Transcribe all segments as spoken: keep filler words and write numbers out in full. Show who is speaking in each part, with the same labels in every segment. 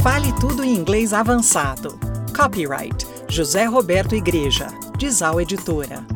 Speaker 1: Fale tudo em inglês avançado. Copyright José Roberto Igreja, Dizal Editora.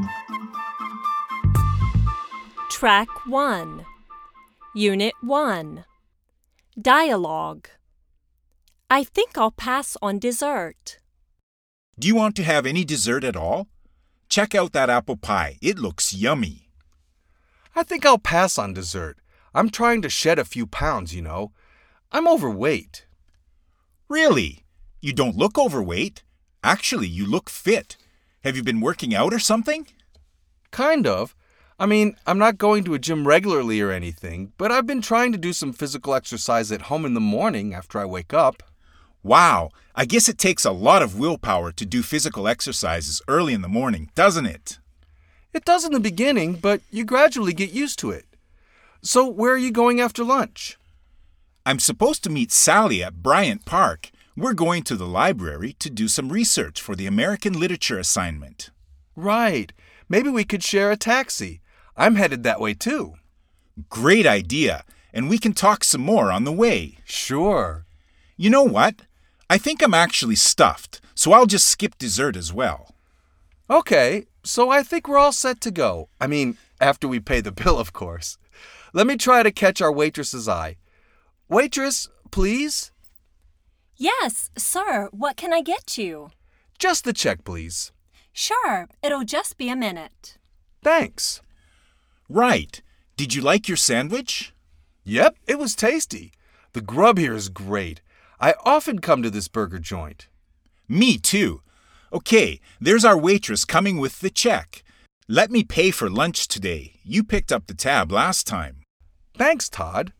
Speaker 2: Track one. Unit one. Dialogue. I think I'll pass on dessert.
Speaker 3: Do you want to have any dessert at all? Check out that apple pie. It looks yummy.
Speaker 4: I think I'll pass on dessert. I'm trying to shed a few pounds, you know. I'm overweight.
Speaker 3: Really? You don't look overweight. Actually, you look fit. Have you been working out or something?
Speaker 4: Kind of. I mean, I'm not going to a gym regularly or anything, but I've been trying to do some physical exercise at home in the morning after I wake up.
Speaker 3: Wow, I guess it takes a lot of willpower to do physical exercises early in the morning, doesn't it?
Speaker 4: It does in the beginning, but you gradually get used to it. So where are you going after lunch?
Speaker 3: I'm supposed to meet Sally at Bryant Park. We're going to the library to do some research for the American Literature assignment.
Speaker 4: Right. Maybe we could share a taxi. I'm headed that way too.
Speaker 3: Great idea. And we can talk some more on the way.
Speaker 4: Sure.
Speaker 3: You know what? I think I'm actually stuffed, so I'll just skip dessert as well.
Speaker 4: Okay, so I think we're all set to go. I mean, after we pay the bill, of course. Let me try to catch our waitress's eye. Waitress, please?
Speaker 2: Yes, sir. What can I get you?
Speaker 4: Just the check, please.
Speaker 2: Sure. It'll just be a minute.
Speaker 4: Thanks.
Speaker 3: Right. Did you like your sandwich?
Speaker 4: Yep, it was tasty. The grub here is great. I often come to this burger joint.
Speaker 3: Me too. Okay, there's our waitress coming with the check. Let me pay for lunch today. You picked up the tab last time.
Speaker 4: Thanks, Todd.